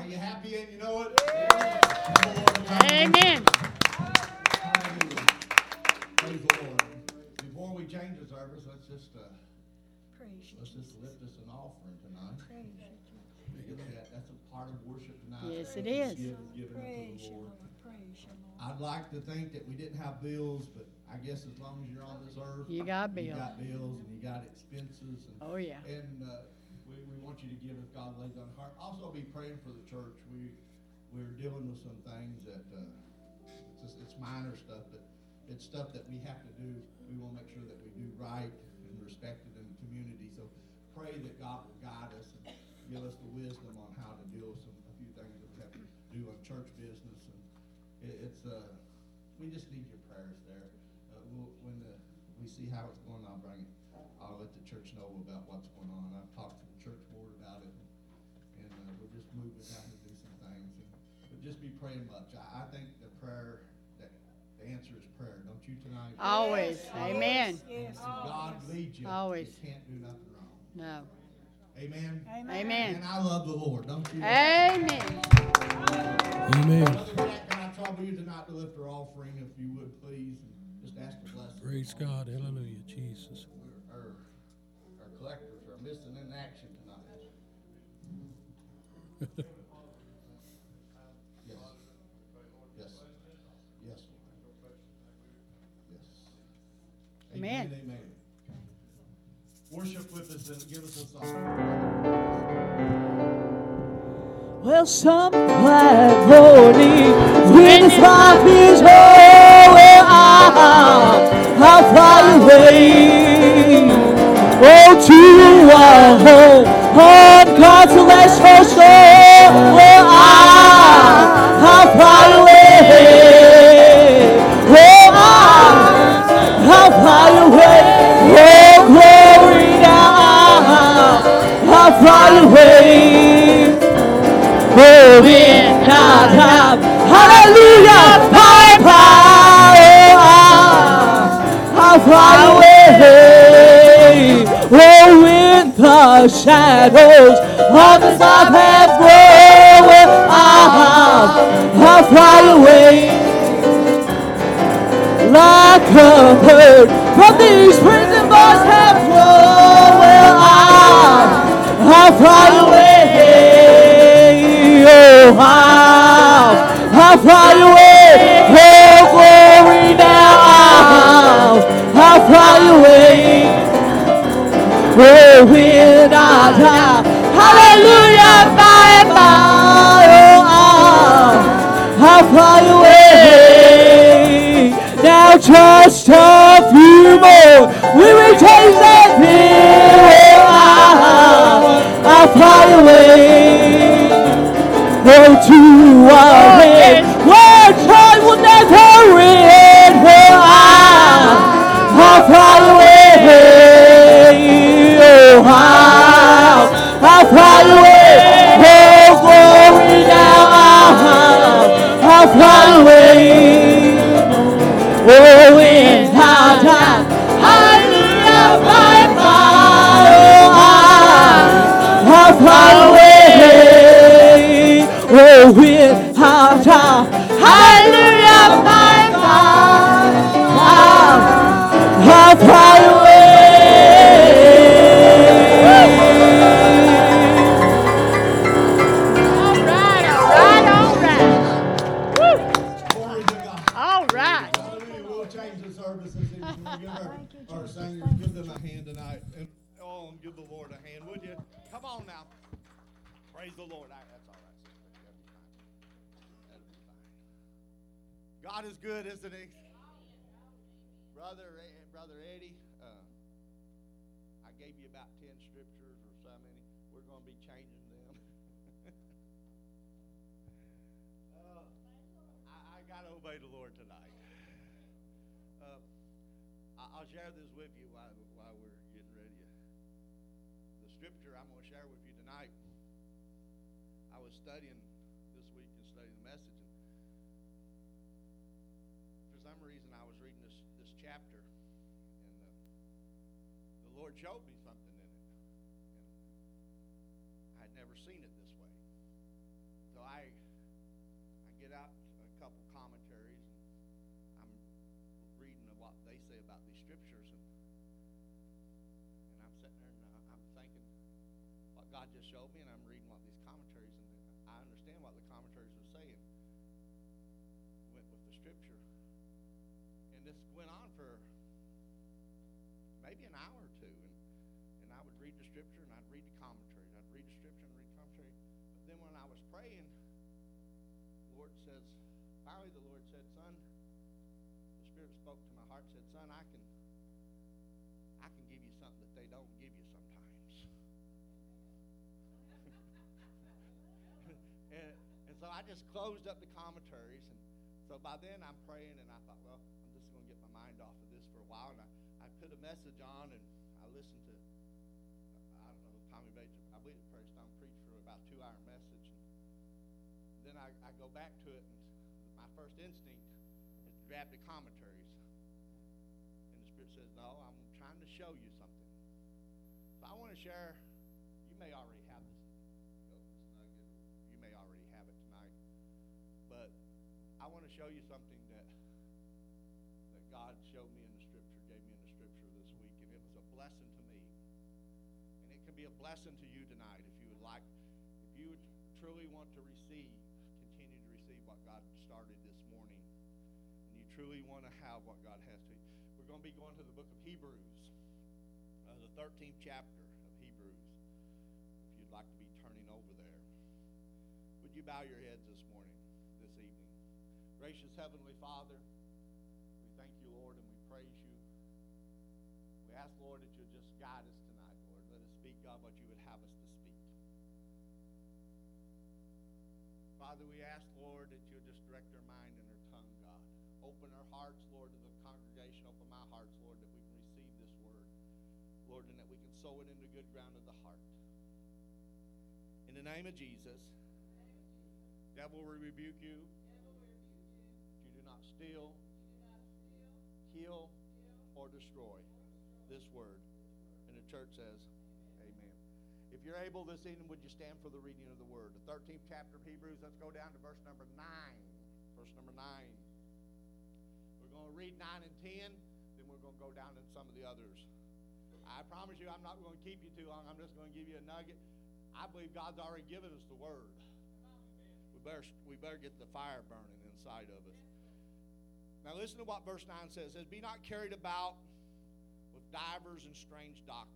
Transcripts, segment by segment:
you happy and you know it? Amen. Praise the Lord. Before we change the service, let's just lift us an offering tonight. That's a part of worship tonight. Yes, it is. Giving unto the Lord. I'd like to think that we didn't have bills, but I guess as long as you're on this earth, You got bills. You got bills and you got expenses. And, oh, yeah. And we want you to give as God lays on the heart. Also, be praying for the church. We're dealing with some things that it's minor stuff, but it's stuff that we have to do. We want to make sure that we do right and respect it in the community. So pray that God will guide us and give us the wisdom on how to deal with a few things that we have to do on church business. And we just need your prayers there. When we see how it's going, I'll let the church know about what's going on. I've talked to the church board about it, and we're just moving down to do some things. But just be praying much. I think the answer is prayer. Don't you tonight? Always. Amen. Yes. If God leads you, always. You can't do nothing wrong. No. Amen. Amen. And I love the Lord, don't you? Amen. Amen. Brother Jack, can I trouble you tonight to lift our offering, if you would, please, and just ask the blessing. Praise God. Hallelujah, Jesus. Our collectors are missing in action tonight. Yes. Yes. Yes. Yes. Amen. Amen. Worship with us and give us a song. Well, some glad morning when this life is over, I'll fly away. Oh, to our home on God's celestial shore, well, I'll fly away. Oh, I'll fly away. Oh, glory now, I'll fly away. Oh, in our time, hallelujah, by power, I'll fly away. Oh, in the shadows of this life have grown, I'll fly away. Like a bird from these prison bars have flown, I'll fly away. Oh, I'll fly away. Oh, glory now, I'll fly away. Oh, when I die, hallelujah, by and by, I'll fly away. Now just a few more, we will change that bill. I'll fly away. Oh, to our head, where joy will never end. I'll fly away. Oh, I'll fly away. Oh, glory now, I'll fly away. Oh, in our time, hallelujah, by and by, I'll fly away. Oh, in our time, hallelujah, by and by, I'll fly away. All right. Hallelujah. We'll change the services. And we'll give our singers, give them a hand tonight. And give the Lord a hand, would you? Come on now. Praise the Lord. That's all right, sister. That'll be fine. God is good, isn't he? Brother Eddie, I gave you about 10 scriptures or so many. We're going to be changing them. I got to obey the Lord tonight. I'll share this with you while we're getting ready. The scripture I'm going to share with you tonight, I was studying this week and studying the message. And for some reason, I was reading this chapter, and the Lord showed me something in it. And I had never seen it this way. So what they say about these scriptures. And I'm sitting there and I'm thinking what God just showed me, and I'm reading what these commentaries, and I understand what the commentaries are saying. Went with the scripture. And this went on for maybe an hour or two. And I would read the scripture and I'd read the commentary. I'd read the scripture and read the commentary. But then when I was praying, finally the Lord said, son, the Spirit spoke to my heart, said, son, I can give you something that they don't give you sometimes. and so I just closed up the commentaries. And so by then I'm praying, and I thought, well, I'm just going to get my mind off of this for a while. And I put a message on, and I listened to, I don't know, Tommy Bates, I believe Praise Stone preached for about a 2-hour message. And then I go back to it, and my first instinct is to grab the commentaries. And the Spirit says, no, I'm trying to show you something. So I want to share, you may already have this nugget, you may already have it tonight, but I want to show you something that God showed me in the Scripture, gave me in the Scripture this week, and it was a blessing to me. And it can be a blessing to you tonight if you would like, if you would truly want to continue to receive what God started this morning, and you truly want to have what God has to you. We're going to be going to the book of Hebrews, the 13th chapter of Hebrews, if you'd like to be turning over there. Would you bow your heads this morning, this evening? Gracious Heavenly Father, we thank you, Lord, and we praise you. We ask, Lord, that you'll just guide us tonight, Lord. Let us speak, God, what you would have us to speak. Father, we ask, Lord, that you'll just direct our mind and our tongue, God. Open our hearts, Lord, to the congregation. Open my hearts, Lord, that we can receive this word, Lord, and that we can sow it into good ground of the heart. In the name of Jesus, devil will rebuke you. You do not steal, kill, or destroy this word. And the church says, amen. If you're able this evening, would you stand for the reading of the word? The 13th chapter of Hebrews, let's go down to verse number 9. Verse number 9. We're going to read 9 and 10, then we're going to go down in some of the others. I promise you, I'm not going to keep you too long. I'm just going to give you a nugget. I believe God's already given us the word. We better get the fire burning inside of us. Now listen to what verse 9 says. It says, be not carried about with divers and strange doctrine.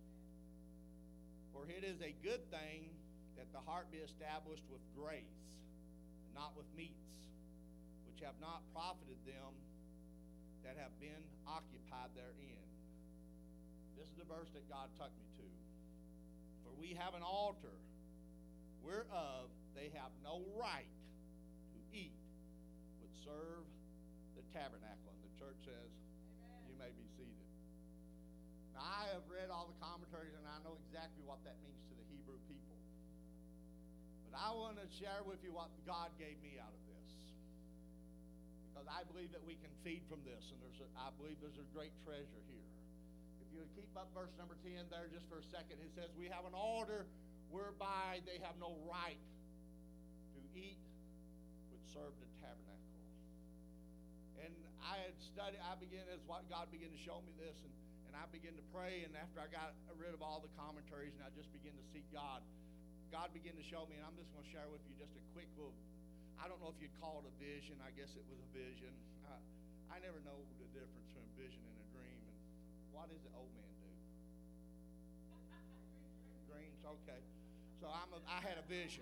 For it is a good thing that the heart be established with grace, and not with meats, which have not profited them that have been occupied therein. This is the verse that God took me to. For we have an altar, whereof they have no right to eat, which serve the tabernacle. And the church says, amen. You may be seated. Now, I have read all the commentaries, and I know exactly what that means to the Hebrew people. But I want to share with you what God gave me out of this. Because I believe that we can feed from this, and I believe there's a great treasure here. If you would keep up verse number 10 there just for a second, it says, we have an altar whereby they have no right to eat, which serve the tabernacle. And I had studied, as what God began to show me this, and I began to pray, and after I got rid of all the commentaries and I just began to seek God, God began to show me, and I'm just going to share with you just a quick little, I don't know if you'd call it a vision. I guess it was a vision. I never know the difference between a vision and a dream. And what does the old man do? Dreams, okay. So I had a vision.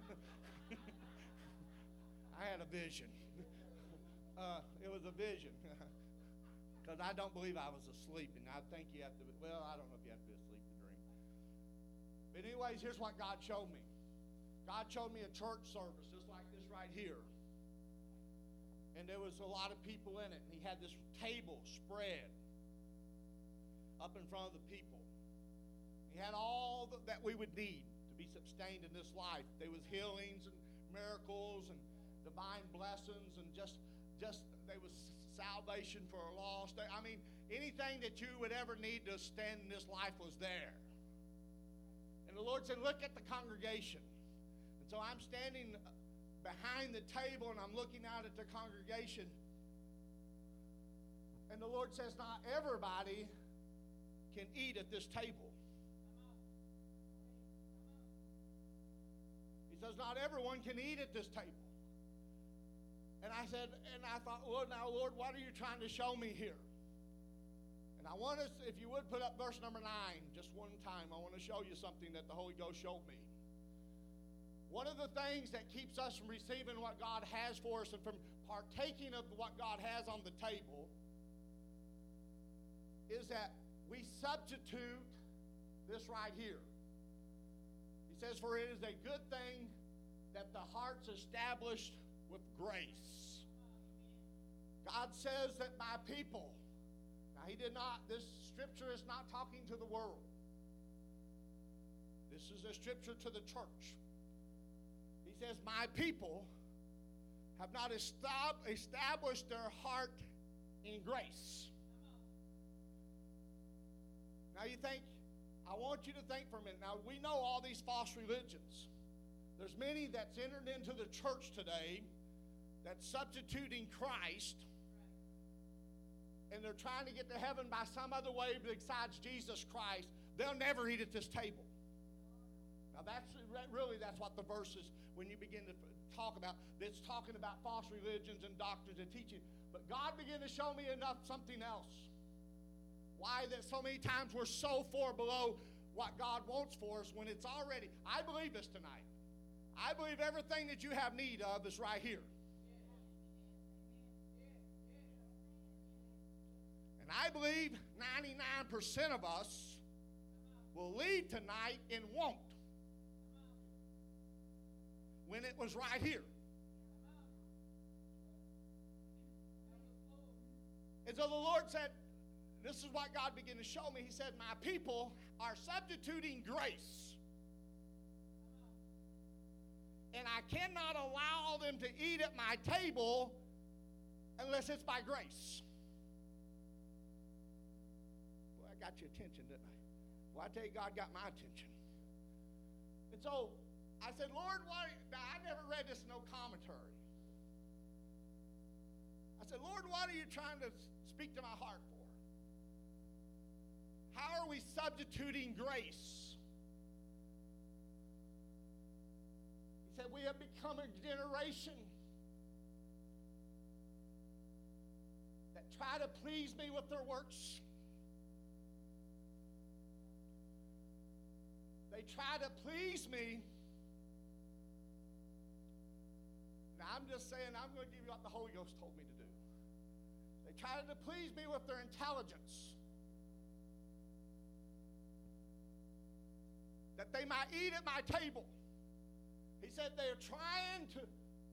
I had a vision. It was a vision. Because I don't believe I was asleep. And I think you have to, well, I don't know if you have to be asleep to dream. But anyways, here's what God showed me. God showed me a church service just like this right here. And there was a lot of people in it. And he had this table spread up in front of the people. He had all that we would need to be sustained in this life. There was healings and miracles and divine blessings and just there was salvation for a lost. I mean, anything that you would ever need to stand in this life was there. And the Lord said, look at the congregation. And so I'm standing behind the table and I'm looking out at the congregation. And the Lord says not everybody can eat at this table. He says not everyone can eat at this table. And I thought, well, now, Lord, what are you trying to show me here? And I want us, if you would, put up verse number 9 just one time. I want to show you something that the Holy Ghost showed me. One of the things that keeps us from receiving what God has for us and from partaking of what God has on the table is that we substitute this right here. He says, for it is a good thing that the heart's established with grace. God says that my people, now this scripture is not talking to the world. This is a scripture to the church. He says, my people have not established their heart in grace. Now you think, I want you to think for a minute. Now we know all these false religions. There's many that's entered into the church today that's substituting Christ, and they're trying to get to heaven by some other way besides Jesus Christ. They'll never eat at this table. Now that's what the verse is when you begin to talk about. It's talking about false religions and doctrines and teaching. But God began to show me something else. Why that so many times we're so far below what God wants for us when it's already. I believe this tonight. I believe everything that you have need of is right here. And I believe 99% of us will leave tonight and won't. When it was right here. And so the Lord said, this is what God began to show me. He said, my people are substituting grace. And I cannot allow them to eat at my table unless it's by grace. Boy, I got your attention, didn't I? Well, I tell you, God got my attention. And so I said, Lord, why? Now, I never read this in no commentary. I said, Lord, what are you trying to speak to my heart for? How are we substituting grace? He said, we have become a generation that try to please me with their works. They try to please me. Now, I'm just saying, I'm going to give you what the Holy Ghost told me to do. They try to please me with their intelligence. That they might eat at my table. He said they're trying to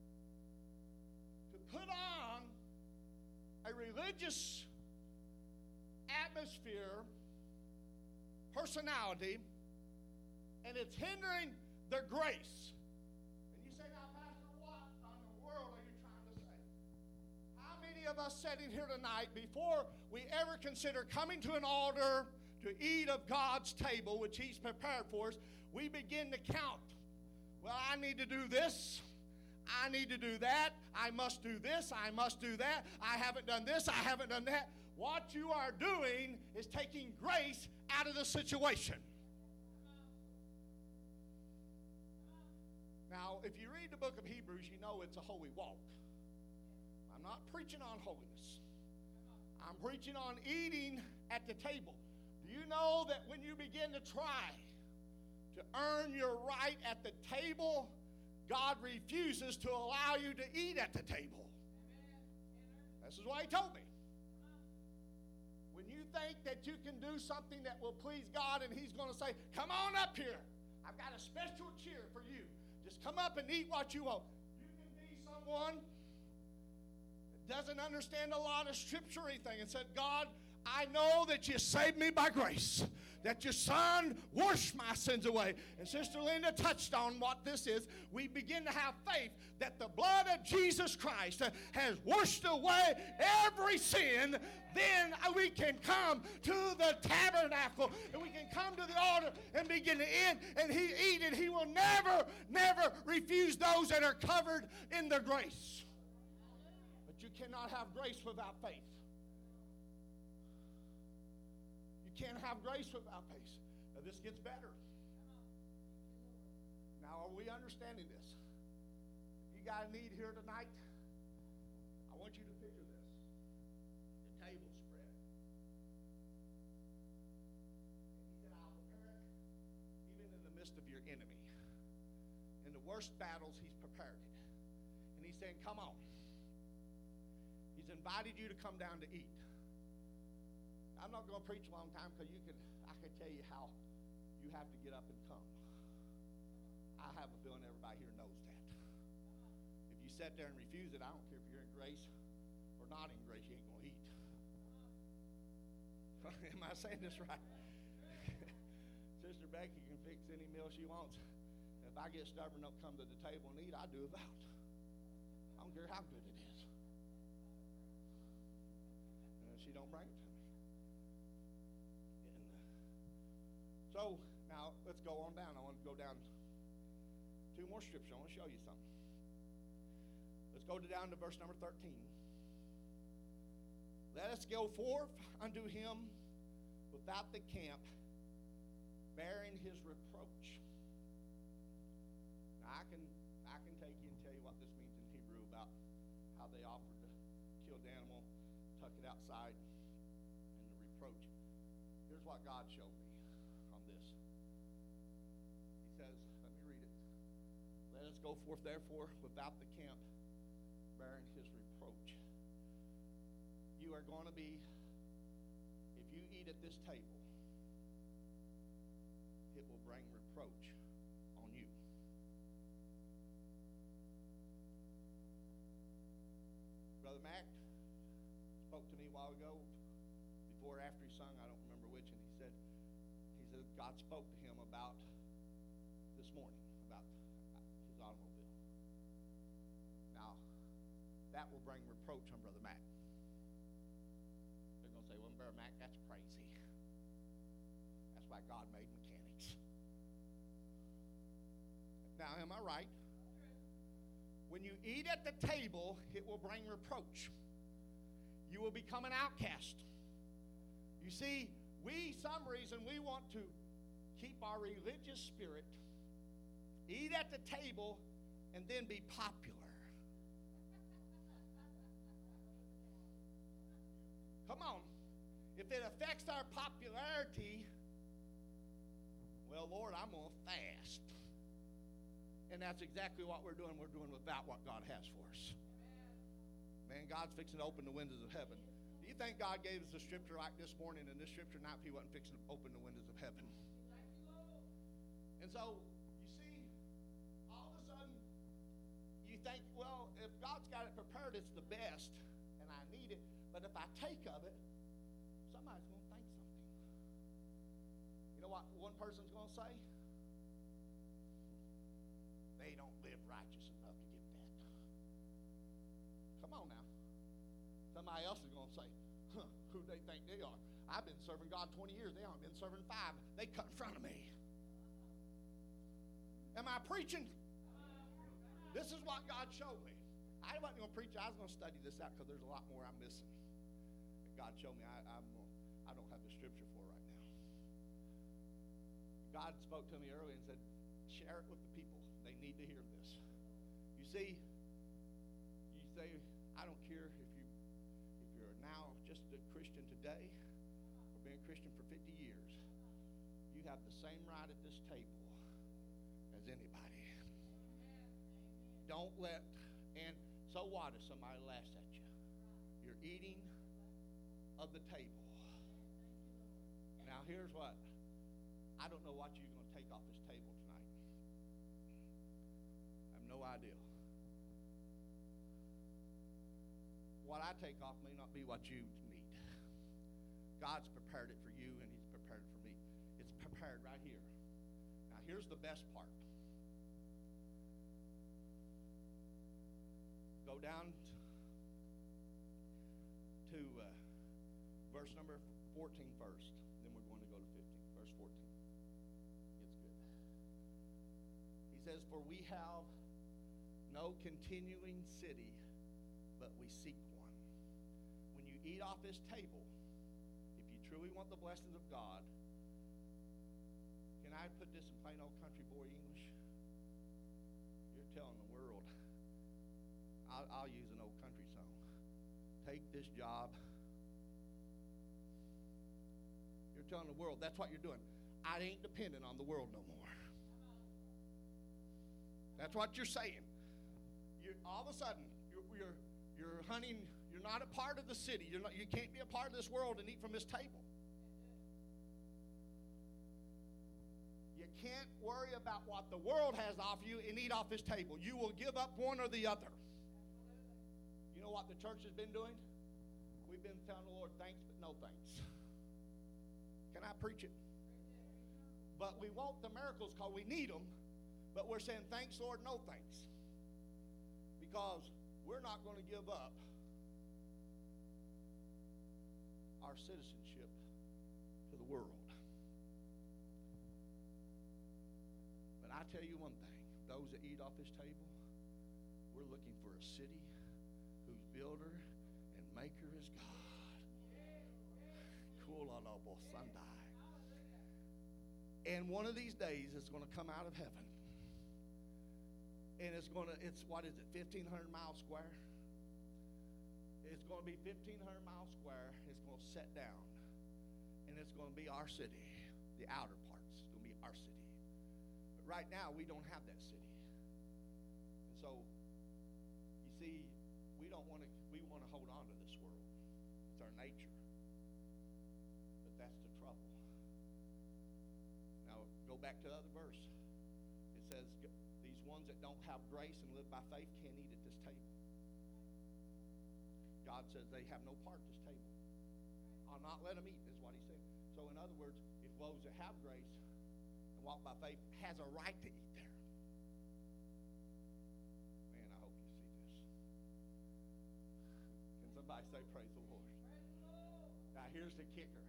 put on a religious atmosphere, personality, and it's hindering their grace. And you say, now, Pastor, what in the world are you trying to say? How many of us sitting here tonight, before we ever consider coming to an altar to eat of God's table, which He's prepared for us, we begin to count. Well, I need to do this. I need to do that. I must do this. I must do that. I haven't done this. I haven't done that. What you are doing is taking grace out of the situation. Now, if you read the book of Hebrews, you know it's a holy walk. I'm not preaching on holiness. I'm preaching on eating at the table. Do you know that when you begin to try to earn your right at the table, God refuses to allow you to eat at the table? This is what He told me. When you think that you can do something that will please God and He's going to say, come on up here. I've got a special cheer for you. Just come up and eat what you want. You can be someone that doesn't understand a lot of scripture or anything and said, God, I know that you saved me by grace, that your Son washed my sins away. And Sister Linda touched on what this is. We begin to have faith that the blood of Jesus Christ has washed away every sin. Then we can come to the tabernacle and we can come to the altar and begin to eat. And He eat it. He will never, never refuse those that are covered in the grace. But you cannot have grace without faith. can't have grace without patience. Now this gets better. Now, are we understanding this? You got a need here tonight? I want you to picture this. The table spread. And he said, I'll prepare it even in the midst of your enemy. In the worst battles, he's prepared it. And he's saying, come on. He's invited you to come down to eat. I'm not going to preach a long time because I can tell you how you have to get up and come. I have a feeling everybody here knows that. If you sit there and refuse it, I don't care if you're in grace or not in grace, you ain't going to eat. Am I saying this right? Sister Becky can fix any meal she wants. If I get stubborn, don't come to the table and eat, I do without. I don't care how good it is. She don't bring it to me. So now let's go on down. I want to go down 2 more scriptures. I want to show you something. Let's go down to verse number 13. Let us go forth unto him without the camp, bearing his reproach. Now I can take you and tell you what this means in Hebrew about how they offered to kill the animal, tuck it outside, and the reproach. Here's what God showed me on this. He says, let me read it. Let us go forth therefore without the camp, bearing his reproach. You are going to be, if you eat at this table, it will bring reproach on you. Brother Mac spoke to me a while ago, before or after he sung, I don't remember which, and he said God spoke to him about this morning, about his automobile. Now, that will bring reproach on Brother Mac. They're going to say, well, Brother Mac, that's crazy. That's why God made mechanics. Now, am I right? When you eat at the table, it will bring reproach. You will become an outcast. You see, some reason we want to keep our religious spirit, eat at the table, and then be popular. Come on. If it affects our popularity, well, Lord, I'm going to fast. And that's exactly what we're doing. We're doing without what God has for us. Man, God's fixing to open the windows of heaven. Do you think God gave us a scripture like this morning and this scripture now if he wasn't fixing to open the windows of heaven? And so, you see, all of a sudden, you think, well, if God's got it prepared, it's the best, and I need it. But if I take of it, somebody's going to think something. You know what one person's going to say? They don't live righteous enough to get that. Come on now. Somebody else is going to say, who they think they are. I've been serving God 20 years. They haven't been serving 5. They cut in front of me. Am I preaching? This is what God showed me. I wasn't going to preach. I was going to study this out because there's a lot more I'm missing. And God showed me I don't have the scripture for right now. God spoke to me earlier and said, share it with the people. They need to hear this. You see, you say, I don't care if you're now just a Christian today or been a Christian for 50 years. You have the same right at this table as anybody. Don't let, and so what if somebody laughs at you? You're eating of the table. Now here's what. I don't know what you're going to take off this table tonight. I have no idea. What I take off may not be what you need. God's prepared it for you, and he's prepared it for me. It's prepared right here. Now here's the best part. Go down to verse number 14 first. Then we're going to go to 15. Verse 14. It's good. He says, for we have no continuing city, but we seek one. When you eat off this table, if you truly want the blessings of God, can I put this in plain old country boy English? You're telling the world. I'll use an old country song. Take this job. You're telling the world, that's what you're doing. I ain't dependent on the world no more. That's what you're saying. All of a sudden, you're hunting. You're not a part of the city. You can't be a part of this world and eat from this table. You can't worry about what the world has to offer you and eat off this table. You will give up one or the other. You know what the church has been doing? We've been telling the Lord thanks, but no thanks. Can I preach it? But we want the miracles because we need them. But we're saying thanks, Lord, no thanks. Because we're not going to give up our citizenship to the world. But I tell you one thing, those that eat off this table, we're looking for a city whose builder and maker is God. And one of these days it's going to come out of heaven. And it's what is it, 1,500 miles square? It's going to be 1,500 miles square. It's going to set down. And it's going to be our city. The outer parts. It's going to be our city. But right now, we don't have that city. And so, you see, we want to hold on to this world. It's our nature. But that's the trouble. Now, go back to the other verse. It says, these ones that don't have grace and live by faith can't eat at this table. God says they have no part at this table. I'll not let them eat, is what he said. So in other words, if those that have grace and walk by faith has a right to eat there. Man, I hope you see this. Can somebody say praise the Lord? Now here's the kicker.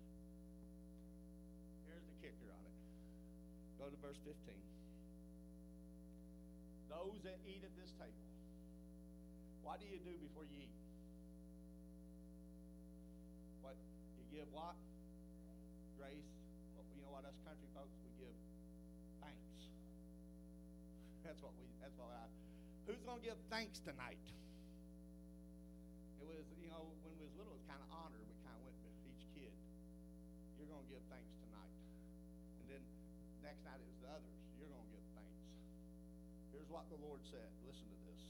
Here's the kicker on it. Go to verse 15. Those that eat at this table, what do you do before you eat? What? You give what? Grace. Well, you know what, us country folks, we give thanks. That's what who's going to give thanks tonight? It was, when we was little, it was kind of honor. We kind of went to each kid. You're going to give thanks tonight. And then next night it was the others. You're going to give thanks. Here's what the Lord said. Listen to this.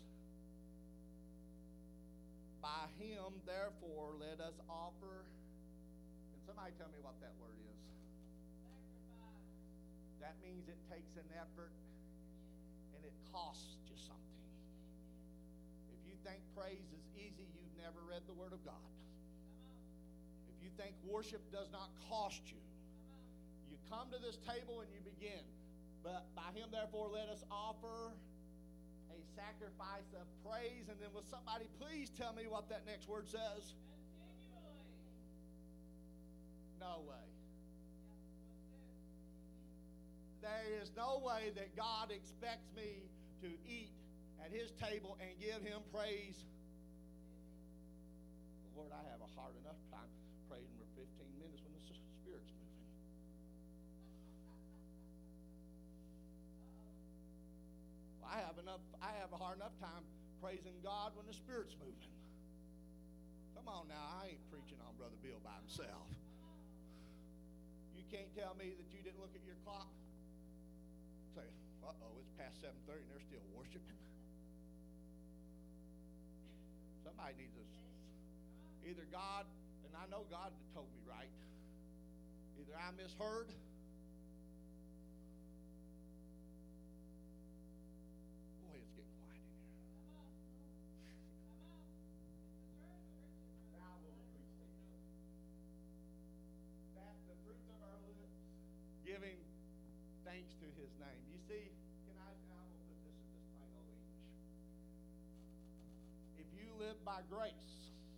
By him, therefore, let us offer. Can somebody tell me what that word is? Sacrifice. That means it takes an effort and it costs you something. If you think praise is easy, you've never read the Word of God. If you think worship does not cost you, you come to this table and you begin. But by him, therefore, let us offer a sacrifice of praise. And then will somebody please tell me what that next word says? Continually. No way. There is no way that God expects me to eat at his table and give him praise. Lord, I have a hard enough time praising for 15 minutes when the Spirit's moving. I have a hard enough time praising God when the Spirit's moving. Come on now, I ain't preaching on Brother Bill by himself. You can't tell me that you didn't look at your clock. Say, it's past 7:30 and they're still worshiping. Somebody needs to, either God, and I know God told me right, either I misheard. Giving thanks to his name. You see, I'm going to put this in this plain old English. If you live by grace,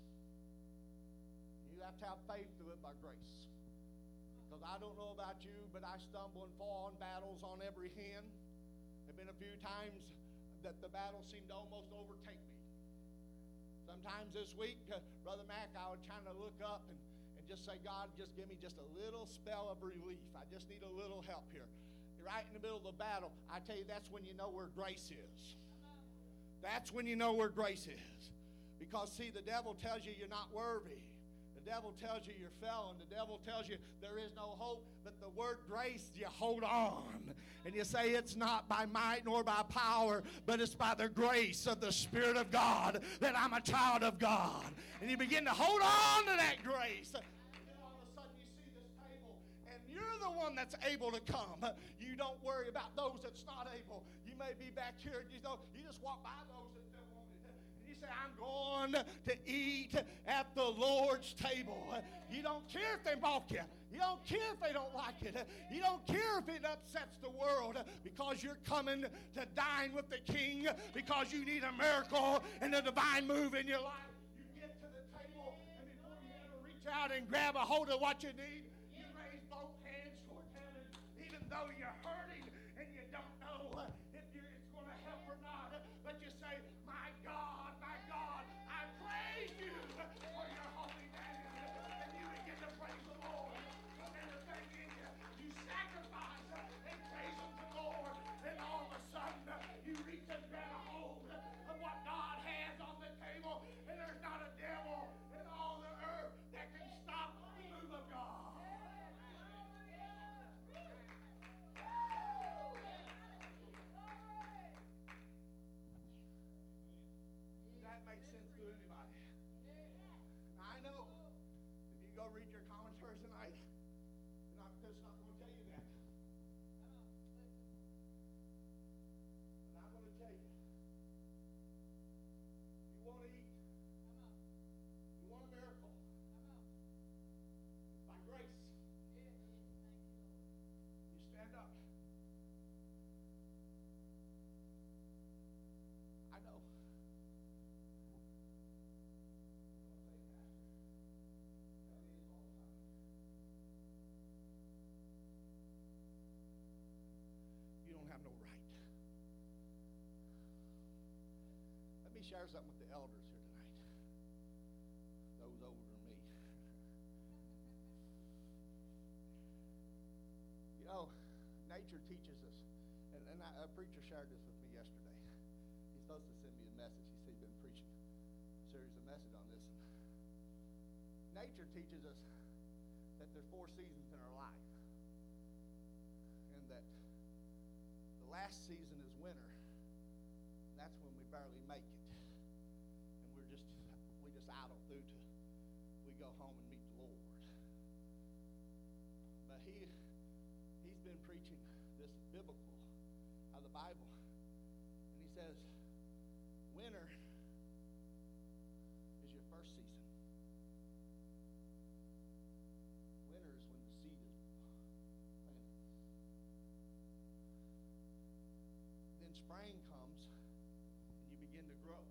you have to have faith to live by grace. Because I don't know about you, but I stumble and fall in battles on every hand. There have been a few times that the battle seemed to almost overtake me. Sometimes this week, Brother Mac, I was trying to look up and and just say, God, just give me just a little spell of relief. I just need a little help here. Right in the middle of the battle, I tell you, that's when you know where grace is. That's when you know where grace is. Because, see, the devil tells you you're not worthy. The devil tells you you're failing. The devil tells you there is no hope. But the word grace, you hold on. And you say it's not by might nor by power, but it's by the grace of the Spirit of God that I'm a child of God. And you begin to hold on to that grace. And then all of a sudden you see this table, and you're the one that's able to come. You don't worry about those that's not able. You may be back here, you just walk by those that don't want it. And you say, I'm going to eat at the Lord's table. You don't care if they balk you. You don't care if they don't like it. You don't care if it upsets the world, because you're coming to dine with the King, because you need a miracle and a divine move in your life. You get to the table, and before you ever reach out and grab a hold of what you need, you raise both hands toward heaven, even though you're hurting and you don't know if it's going to help or not. But you say, my God, I praise you for your holy name. And you begin to praise the Lord. And the thing in you sacrifice and praise Him to the Lord. And all of a sudden, you reach and grab a hold of what God has on the table. And there's not a devil in all the earth that can stop the move of God. That makes sense to anybody. I know if you go read your commentaries tonight, it's not going to tell you that. But I'm going to tell you. You want to eat. You want a miracle. It's by grace. You stand up. I know. You don't have no right. Let me share something with the elders here tonight. Those older than me. You know, nature teaches us, and a preacher shared this with me yesterday. He's supposed to send me a message. He said he's been preaching a series of messages on this. Nature teaches us that there's 4 seasons in our life, and that the last season is winter. That's when we barely make it, and we just idle through till we go home and meet the Lord. But he's been preaching this biblical out of the Bible, and he says winter is your first season. Winter is when the seed is planted. Then spring comes, and you begin to grow.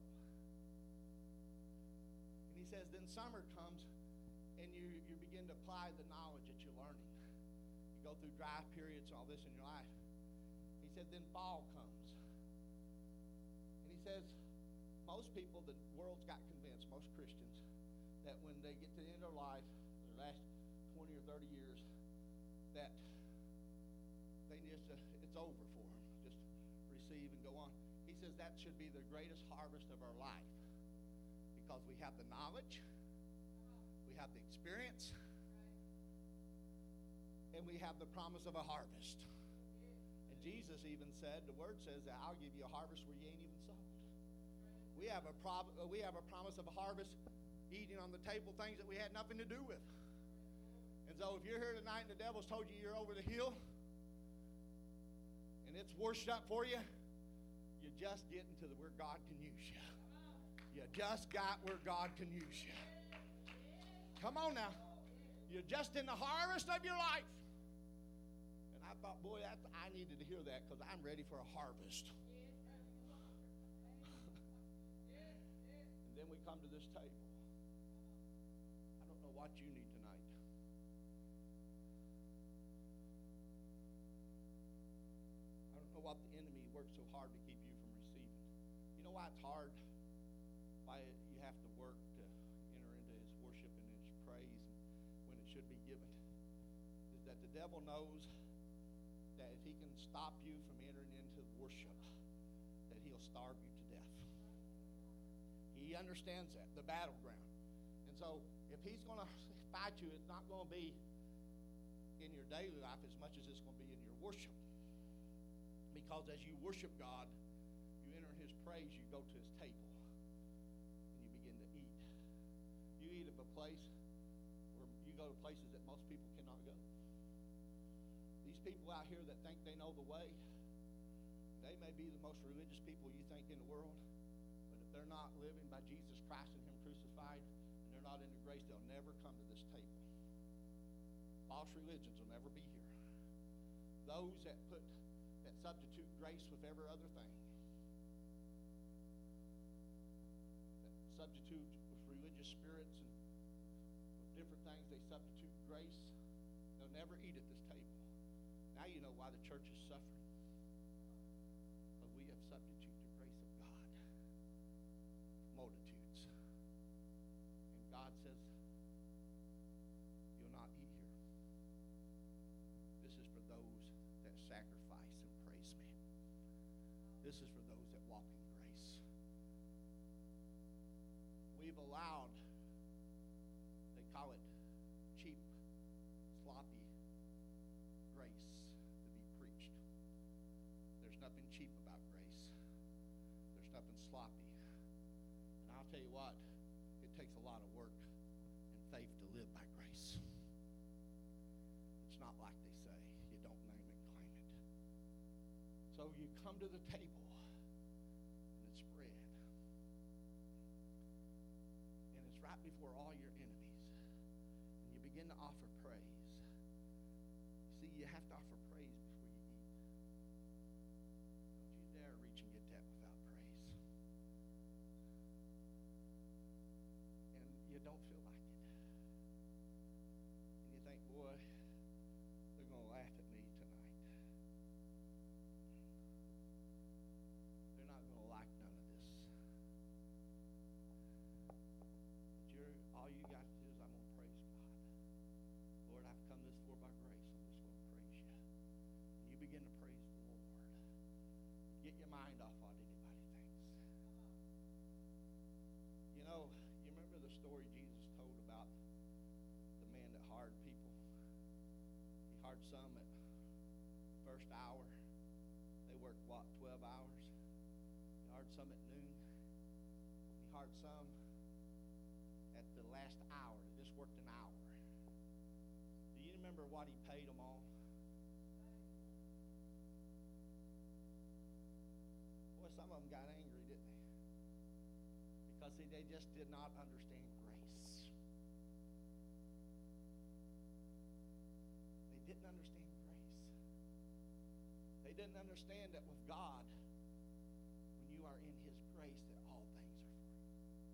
And he says, then summer comes, and you begin to apply the knowledge that you're learning. You go through dry periods, all this in your life. He said, then fall comes. And he says, most people, the world's got convinced, most Christians, that when they get to the end of their life, their last 20 or 30 years, that they just it's over for them. Just receive and go on. He says that should be the greatest harvest of our life, because we have the knowledge, we have the experience, and we have the promise of a harvest. And Jesus even said, the word says that I'll give you a harvest where you ain't even sowed. We have a promise of a harvest, eating on the table things that we had nothing to do with. And so if you're here tonight and the devil's told you you're over the hill and it's washed up for you, you're just getting to where God can use you. You just got where God can use you. Come on now. You're just in the harvest of your life. And I thought, boy, I needed to hear that, because I'm ready for a harvest. And then we come to this table. I don't know what you need tonight. I don't know what the enemy works so hard to keep you from receiving. You know why it's hard? Why you have to work to enter into his worship and his praise. should be given is that the devil knows that if he can stop you from entering into worship, that he'll starve you to death. He understands that, the battleground. And so if he's going to fight you, it's not going to be in your daily life as much as it's going to be in your worship. Because as you worship God, you enter in his praise, you go to his table, and you begin to eat. You eat at a place where you go to places that most people cannot go. These people out here that think they know the way, they may be the most religious people you think in the world, but if they're not living by Jesus Christ and him crucified, and they're not into grace, they'll never come to this table. False religions will never be here. Those that substitute grace with every other thing, that substitute with religious spirits and with different things, they substitute grace. They'll never eat at this table. Now you know why the church is suffering. Because we have substituted the grace of God for multitudes. And God says, you'll not eat here. This is for those that sacrifice and praise me. This is for those that walk in grace. We've allowed, they call it cheap, sloppy grace to be preached. There's nothing cheap about grace. There's nothing sloppy. And I'll tell you what, it takes a lot of work and faith to live by grace. It's not like they say, you don't name it, claim it. So you come to the table and it's spread. And it's right before all your enemies. And you begin to offer praise. See, you have to offer praise before you eat. Don't you dare reach and get that without praise. And you don't feel like it. And you think, boy, they're going to laugh at me tonight. They're not going to like none of this. But all you got to do is I'm going to praise God. Lord, I've come this far by grace. I'm just going to praise you. And you begin to praise the Lord. Get your mind off what anybody thinks. You know, you remember the story Jesus told about the man that hired people? He hired some at first hour. They worked, 12 hours? He hired some at noon. He hired some at the last hour. They just worked an hour. Do you remember what he paid them all? Boy, some of them got angry, didn't they? Because see, they just did not understand grace. They didn't understand grace. They didn't understand that with God, when you are in his grace, that all things are for you.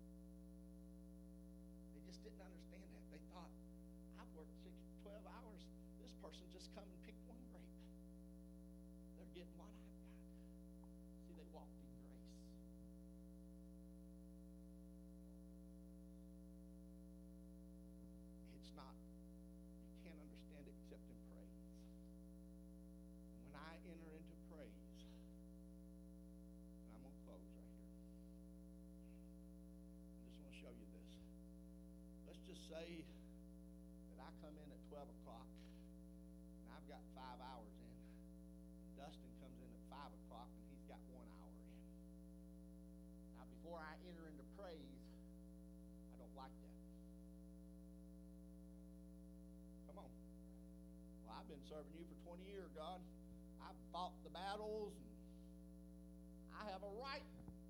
They just didn't understand that. They thought, I've worked 12 hours. This person just come and picked one grape. They're getting what I've got. See, they walked in grace. It's not, you can't understand it except in praise. When I enter into praise, and I'm going to close right here. I just want to show you this. Let's just say that I come in at 12 o'clock, and I've got 5 hours in. Dustin comes in at 5 o'clock, and he's got 1 hour in. Now, before I enter into praise, I don't like that. Come on. Well, I've been serving you for 20 years, God. I've fought the battles, and I have a right.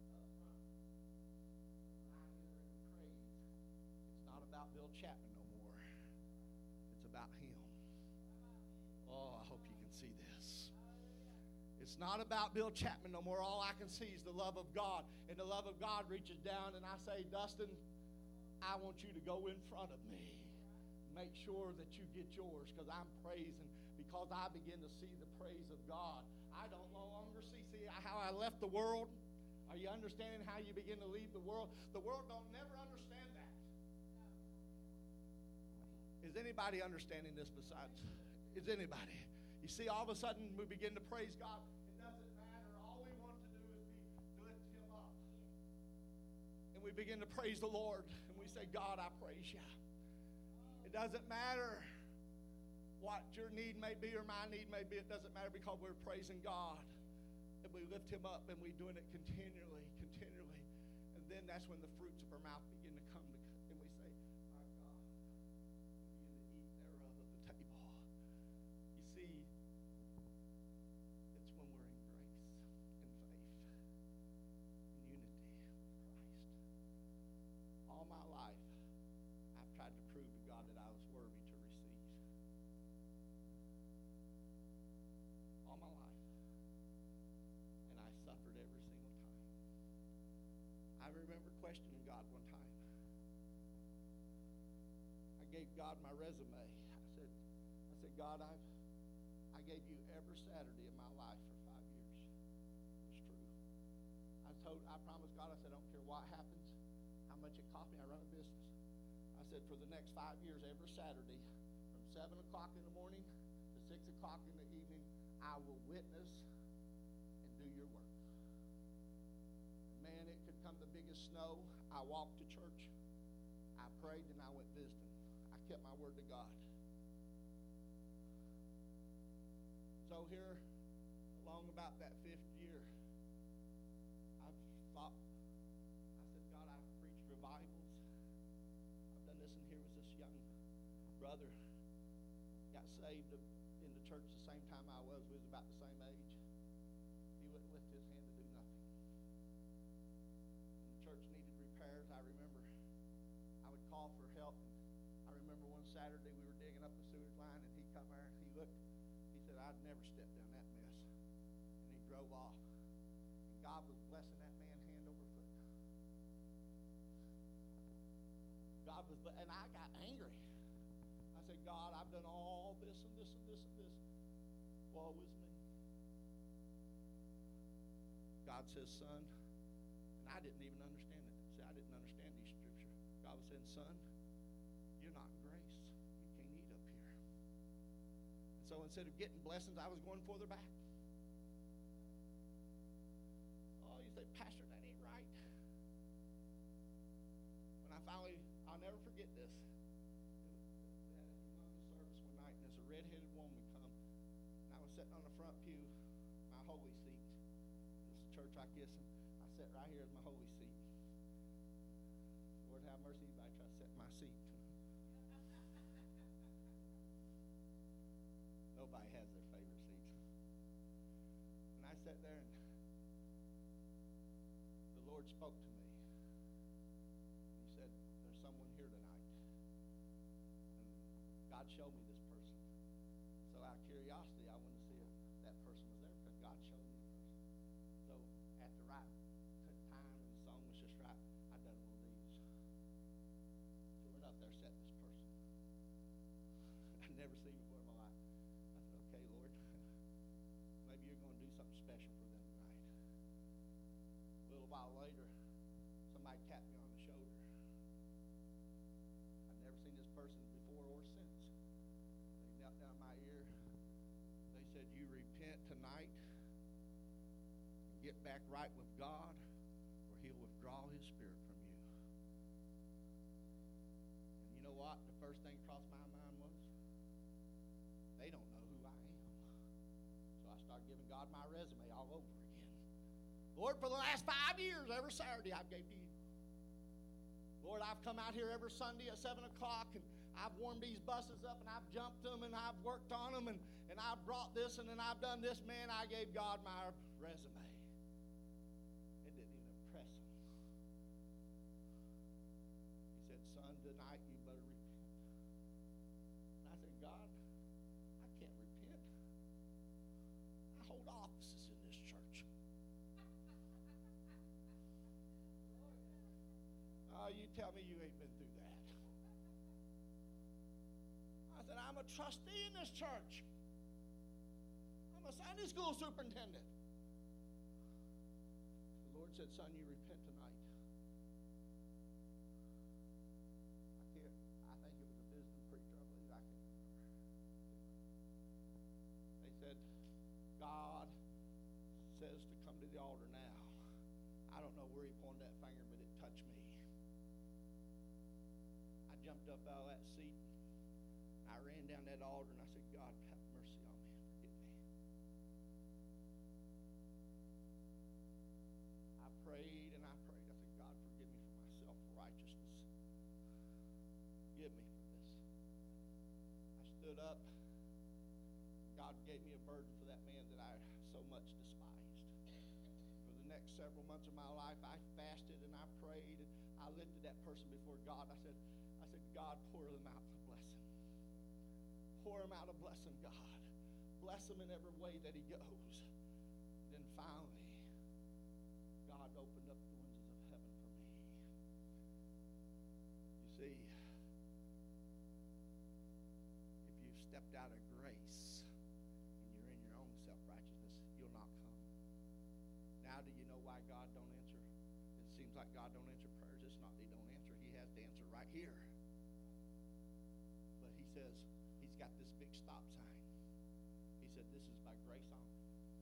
It's not about Bill Chapman no more. It's about him. Oh, I hope you can see this. It's not about Bill Chapman no more. All I can see is the love of God. And the love of God reaches down, and I say, Dustin, I want you to go in front of me. Make sure that you get yours, because I'm praising, because I begin to see the praise of God. I don't no longer see how I left the world. Are you understanding how you begin to leave the world? The world don't never understand that. Is anybody understanding this besides? Is anybody? You see, all of a sudden we begin to praise God. It doesn't matter. All we want to do is lift Him up. And we begin to praise the Lord. And we say, God, I praise you. It doesn't matter what your need may be or my need may be. It doesn't matter because we're praising God. And we lift Him up and we're doing it continually. And then that's when the fruits of our mouth begin to come. And we say, my God, begin to eat thereof of the table. You see, it's when we're in grace, in faith, in unity with Christ. All my life, I've tried to prove to God that I was worthy to receive. All my life. And I suffered every single time. I remember questioning God one time. I gave God my resume. I said, God, I gave you every Saturday of my life for 5 years. It's true. I promised God, I said, I don't care what happens, how much it cost me, I run a business. I said, for the next 5 years, every Saturday, from 7 o'clock in the morning to 6 o'clock in the evening, I will witness and do your work. Man, it could come the biggest snow. I walked to church. I prayed and I went visiting. I kept my word to God. So here, along about that 5th year, I said, God, I've preached revivals. I've done this, and here was this young brother, got saved in the church the same time I was. We was about the same age. He wouldn't lift his hand to do nothing. When the church needed repairs, I remember I would call for help. I remember one Saturday we were digging up the sewage line, and he come there and he looked. He said, I'd never step down that mess. And he drove off. And God was blessing that man hand over foot. And I got angry. I said, God, I've done all this and this and this and this. Woe is me. God says, son, and I didn't even understand it. See, I didn't understand these scripture. God was saying, son, you're not in grace. You can't eat up here. And so instead of getting blessings, I was going further back. Oh, you say, Pastor, that ain't right. When I finally, I'll never forget this. We had a humongous service one night, and there's a red-headed woman come. And I was sitting on the front pew, my holy seat. This church I kiss him. I sat right here as my holy seat. Lord have mercy, anybody try to sit in my seat. Nobody has their favorite seats. And I sat there, and the Lord spoke to me. He said, there's someone here tonight. And God showed me this person. So out of curiosity, I wanted to see if that person was there, because God showed me the person. So at the right time, and the song was just right, I done one of these. So we're up there sat this person. I'd never seen before in my life. I said, okay, Lord, maybe you're going to do something special for them tonight. A little while later, somebody tapped me on the shoulder. I'd never seen this person before or since. They knelt down my ear. They said, you repent tonight, get back right with God, or He'll withdraw His Spirit from you. And you know what? The first thing crossed my mind was, they don't know who I am. So I started giving God my resume all over again. Lord, for the last 5 years, every Saturday I've gave to you. Lord, I've come out here every Sunday at 7 o'clock, and I've warmed these buses up, and I've jumped them, and I've worked on them, and I've brought this, and then I've done this. Man, I gave God my resume. It didn't even impress him. He said, son, tonight you better repent. And I said, God, I can't repent. I hold offices in this church. Oh, you tell me you ain't been through that. I said, I'm a trustee in this church. I'm a Sunday school superintendent. The Lord said, son, you repent tonight. I think it was a visiting preacher, I believe. says to come to the altar now. I don't know where he pointed that finger, but it touched me. I jumped up out of that seat. I ran down that altar and I said, God, have mercy on me. Forgive me. I prayed and I prayed. I said, God, forgive me for my self-righteousness. Forgive me for this. I stood up. God gave me a burden for that man that I so much despised. For the next several months of my life, I fasted and I prayed and I lifted that person before God. I said, God, pour them out a blessing. Pour him out a blessing, God. Bless him in every way that he goes. Then finally, God opened up the windows of heaven for me. You see, if you've stepped out of grace and you're in your own self-righteousness, you'll not come. Now do you know why God don't answer? It seems like God don't answer prayers. It's not that he don't answer. He has the answer right here. But he says, he's got this big stop sign. He said, this is by grace only.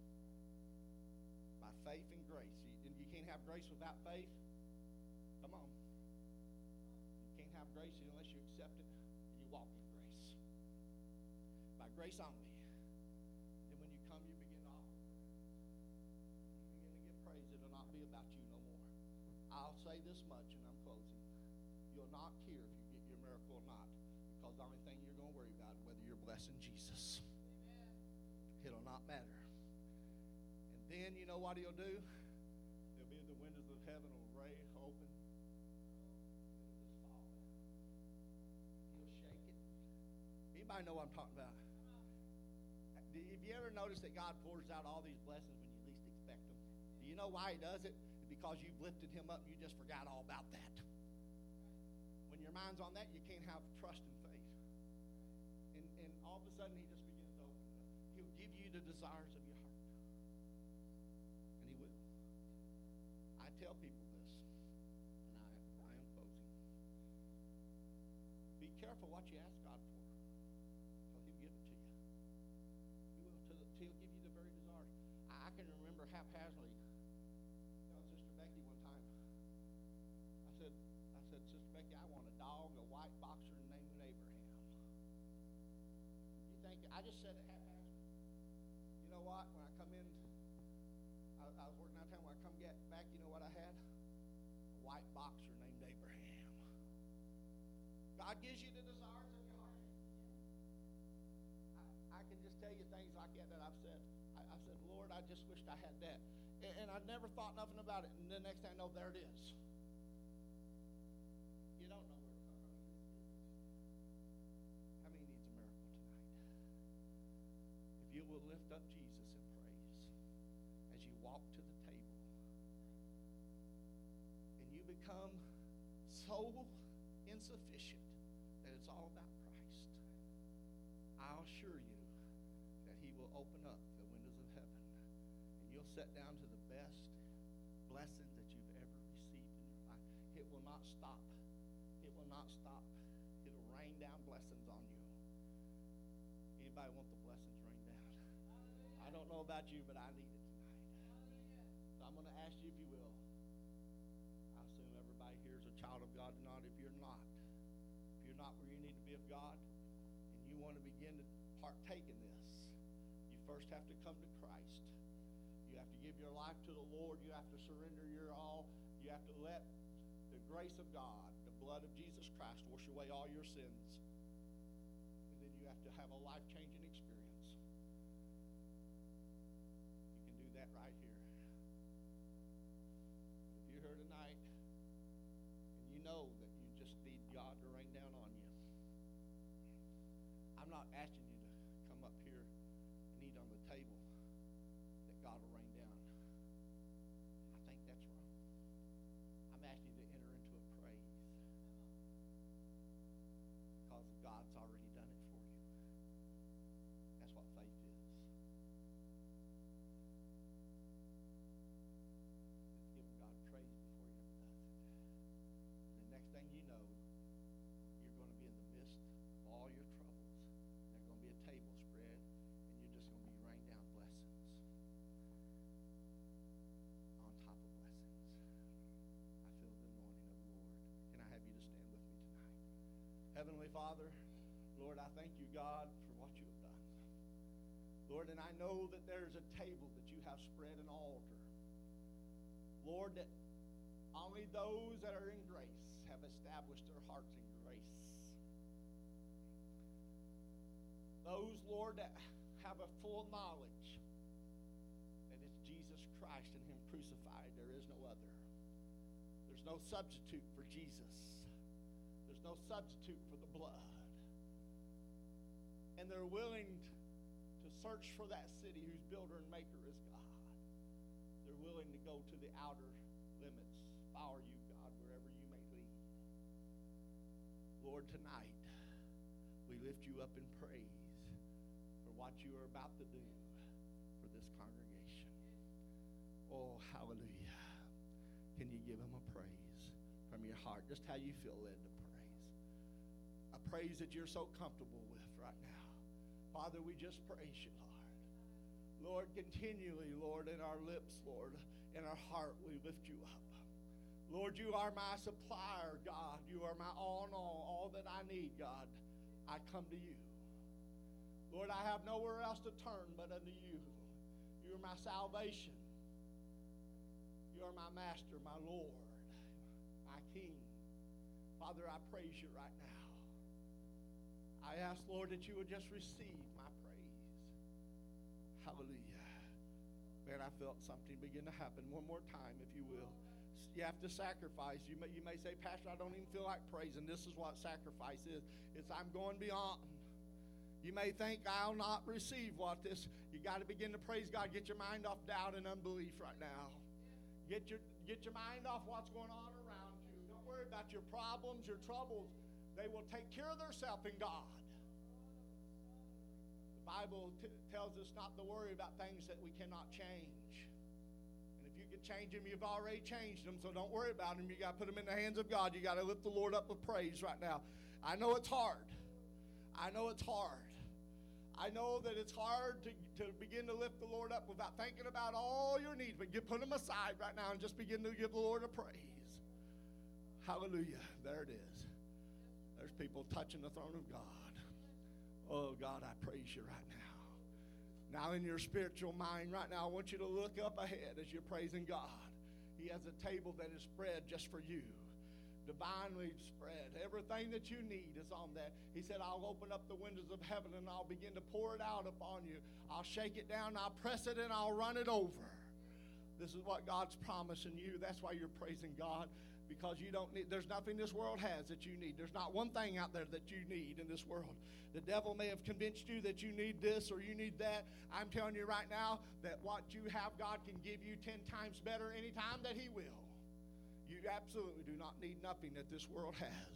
By faith and grace. You can't have grace without faith. Come on. You can't have grace unless you accept it and you walk in grace. By grace only. Then when you come, you begin to offer. You begin to give praise. It'll not be about you no more. I'll say this much and I'm closing. You'll not care if you get your miracle or not, because the only thing you're going to worry about is whether you're blessing Jesus. Amen. It'll not matter. And then you know what he'll do? There'll be the windows of heaven will rain open. It'll just fall down. He'll shake it. Anybody know what I'm talking about? Have you ever noticed that God pours out all these blessings when you least expect them? Do you know why he does it? It's because you've lifted him up and you just forgot all about that. When your mind's on that, you can't have trust and faith. And all of a sudden, he just begins to open it up. He'll give you the desires of your heart. And he will. I tell people this, and I am closing. Be careful what you ask God for, because he'll give it to you. He will. He'll give you the very desires. I can remember haphazardly telling Sister Becky one time, I said, Sister Becky, I want a dog, a white boxer named Abraham. You think, I just said it haphazardly. You know what? When I come in, I was working out of town. When I come back, you know what I had? A white boxer named Abraham. God gives you the desires of your heart. I can just tell you things like that I've said. I said, Lord, I just wished I had that. And I never thought nothing about it. And the next thing I know, there it is. You don't know where to come from. How many needs a miracle tonight? If you will lift up Jesus in praise as you walk to the table, and you become so insufficient that it's all about Christ, I'll assure you that he will open up the windows of heaven, and you'll sit down to the best blessings that you've ever received in your life. It will not stop. It will not stop. It'll rain down blessings on you. Anybody want the blessings rain down? I don't know about you, but I need it tonight. So I'm going to ask you if you will. I assume everybody here is a child of God tonight. If you're not where you need to be of God, and you want to begin to partake in this, you first have to come to Christ. You have to give your life to the Lord. You have to surrender your all. You have to let the grace of God, the blood of Jesus Christ, wash away all your sins. And then you have to have a life-changing experience. You can do that right here. If you're here tonight and you know that you just need God to rain down on you, I'm not asking you to come up here and eat on the table that God will rain down. I think that's wrong. I'm asking you to enter into a praise, because God's already done it for you. That's what faith is. It's giving God praise before He ever does it. And the next thing you know, you're going to be in the midst of all your troubles. There's going to be a table spread, and you're just going to be rained down blessings. Heavenly Father, Lord, I thank you, God, for what you have done. Lord, and I know that there's a table that you have spread, an altar. Lord, that only those that are in grace have established their hearts in grace. Those, Lord, that have a full knowledge that it's Jesus Christ and him crucified. There is no other. There's no substitute for Jesus. There's no substitute for the blood. And they're willing to search for that city whose builder and maker is God. They're willing to go to the outer limits. Follow you, God, wherever you may lead. Lord, tonight, we lift you up in praise for what you are about to do for this congregation. Oh, hallelujah. Can you give him a praise from your heart? Just how you feel led to praise. A praise that you're so comfortable with right now. Father, we just praise you, Lord. Lord, continually, Lord, in our lips, Lord, in our heart, we lift you up. Lord, you are my supplier, God. You are my all that I need, God. I come to you. Lord, I have nowhere else to turn but unto you. You are my salvation. You are my master, my Lord, my King. Father, I praise you right now. I ask, Lord, that you would just receive my praise. Hallelujah. Man, I felt something begin to happen. One more time, if you will. You have to sacrifice. You may say, Pastor, I don't even feel like praising. This is what sacrifice is. It's I'm going beyond. You may think I'll not receive what this. You got to begin to praise God. Get your mind off doubt and unbelief right now. Get your mind off what's going on around you. Don't worry about your problems, your troubles. They will take care of themselves in God. The Bible tells us not to worry about things that we cannot change. And if you can change them, you've already changed them. So don't worry about them. You got to put them in the hands of God. You got to lift the Lord up with praise right now. I know it's hard. I know it's hard. I know that it's hard to begin to lift the Lord up without thinking about all your needs. But put them aside right now and just begin to give the Lord a praise. Hallelujah. There it is. There's people touching the throne of God. Oh, God, I praise you right now. Now in your spiritual mind right now, I want you to look up ahead as you're praising God. He has a table that is spread just for you. Divinely spread. Everything that you need is on that. He said, I'll open up the windows of heaven and I'll begin to pour it out upon you. I'll shake it down, I'll press it, and I'll run it over. This is what God's promising you. That's why you're praising God, because you don't need, there's nothing this world has that you need. There's not one thing out there that you need in this world. The devil may have convinced you that you need this or you need that. I'm telling you right now that what you have, God can give you 10 times better anytime that he will. You absolutely do not need nothing that this world has.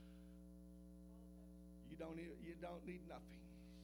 You don't need nothing.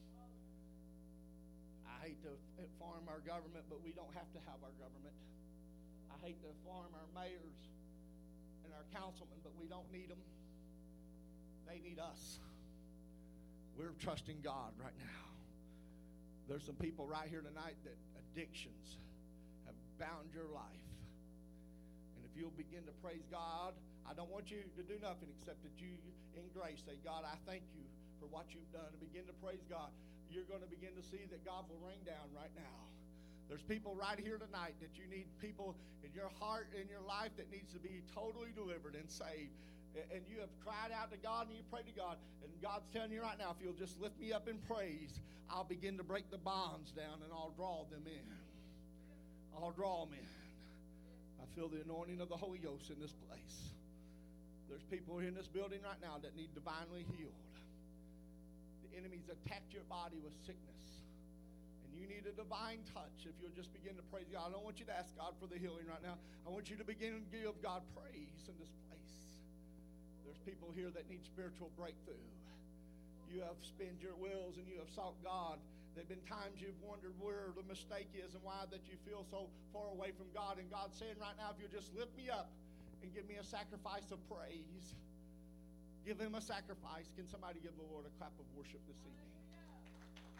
I hate to farm our government, but we don't have to have our government. I hate to farm our mayors and our councilmen, but we don't need them. They need us. We're trusting God right now. There's some people right here tonight that addictions have bound your life. If you'll begin to praise God, I don't want you to do nothing except that you, in grace, say, God, I thank you for what you've done. And begin to praise God. You're going to begin to see that God will rain down right now. There's people right here tonight that you need people in your heart, in your life that needs to be totally delivered and saved. And you have cried out to God and you prayed to God. And God's telling you right now, if you'll just lift me up in praise, I'll begin to break the bonds down and I'll draw them in. I'll draw them in. I feel the anointing of the Holy Ghost in this place. There's people in this building right now that need divinely healed. The enemy's attacked your body with sickness. And you need a divine touch. If you'll just begin to praise God. I don't want you to ask God for the healing right now. I want you to begin to give God praise in this place. There's people here that need spiritual breakthrough. You have spent your wills and you have sought God. There have been times you've wondered where the mistake is and why that you feel so far away from God. And God's saying right now, if you'll just lift me up and give me a sacrifice of praise, give him a sacrifice. Can somebody give the Lord a clap of worship this evening?